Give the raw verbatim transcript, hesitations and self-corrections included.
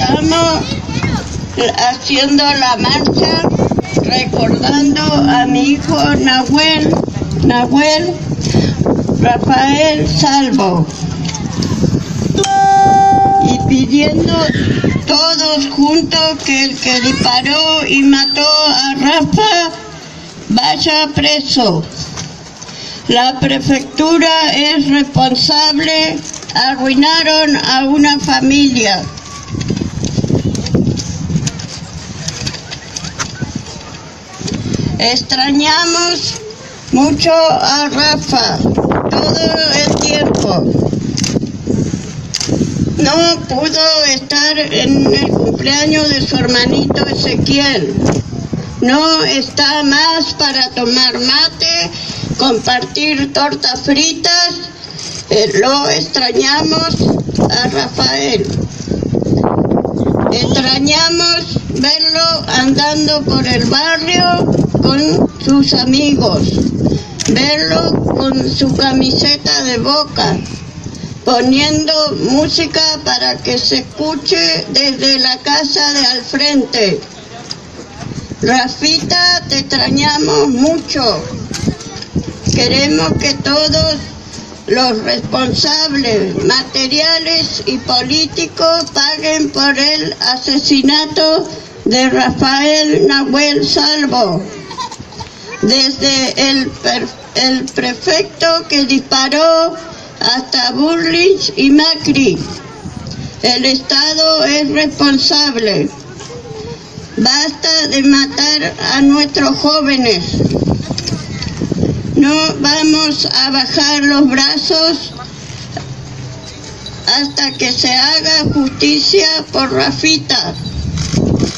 estamos haciendo la marcha recordando a mi hijo Nahuel, Nahuel Rafael Salvo, y pidiendo todos juntos que el que disparó y mató a Rafa vaya preso. La prefectura es responsable, arruinaron a una familia. Extrañamos mucho a Rafa todo el tiempo. No pudo estar en el cumpleaños de su hermanito Ezequiel. No está más para tomar mate, compartir tortas fritas. Eh, lo extrañamos a Rafael. Extrañamos verlo andando por el barrio con sus amigos, verlo con su camiseta de Boca, poniendo música para que se escuche desde la casa de al frente. Rafita, te extrañamos mucho. Queremos que todos los responsables materiales y políticos paguen por el asesinato de Rafael Nahuel Salvo. Desde el, el prefecto que disparó hasta Bullrich y Macri. El Estado es responsable. Basta de matar a nuestros jóvenes. No vamos a bajar los brazos hasta que se haga justicia por Rafita.